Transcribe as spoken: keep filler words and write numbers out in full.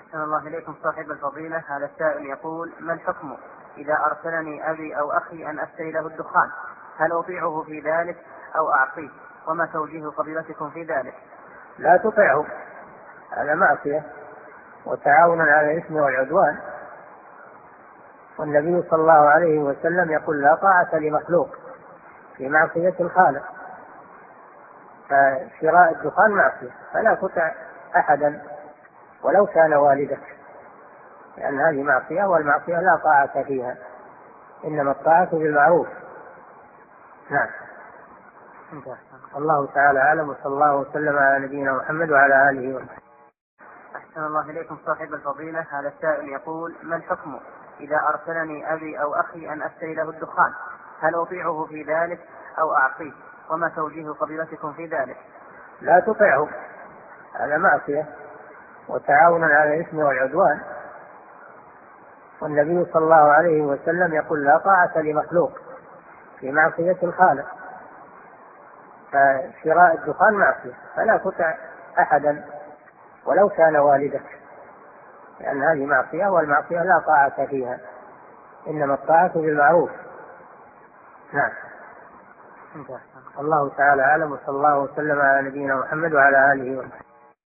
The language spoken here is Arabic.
أحسن الله إليكم صاحب الفضيلة. هذا السائل يقول: ما الحكم إذا أرسلني أبي أو أخي أن أشتري له الدخان؟ هل أطيعه في ذلك أو أعصيه؟ وما توجيه فضيلتكم في ذلك؟ لا تطيعه، هذا معصية وتعاون على الإثم والعدوان، والنبي صلى الله عليه وسلم يقول: لا طاعة لمخلوق في معصية الخالق. فشراء الدخان معصية، فلا تطع أحدا ولو كان والدك، لأن هذه معصية، والمعصية لا طاعة فيها، إنما الطاعة بالمعروف. نعم. الله تعالى أعلم، وصلى الله وسلم على نبينا محمد وعلى آله وصحبه. أحسن الله إليكم صاحب الفضيلة. هذا السائل يقول: ما الحكم إذا أرسلني أبي أو أخي أن أشتري له الدخان؟ هل أطيعه في ذلك أو أعصيه؟ وما توجيه فضيلتكم في ذلك؟ لا تطيعه، هذا معصية وتعاون على الإثم والعدوان، والنبي صلى الله عليه وسلم يقول: لا طاعة لمخلوق في معصية الخالق. فشراء الدخان معصية، فلا تطع أحدا ولو كان والدك، لأن هذه معصية، والمعصية لا طاعة فيها، إنما الطاعة بالمعروف. نعم. الله تعالى أعلم، وصلى الله وسلم على نبينا محمد وعلى آله وصحبه.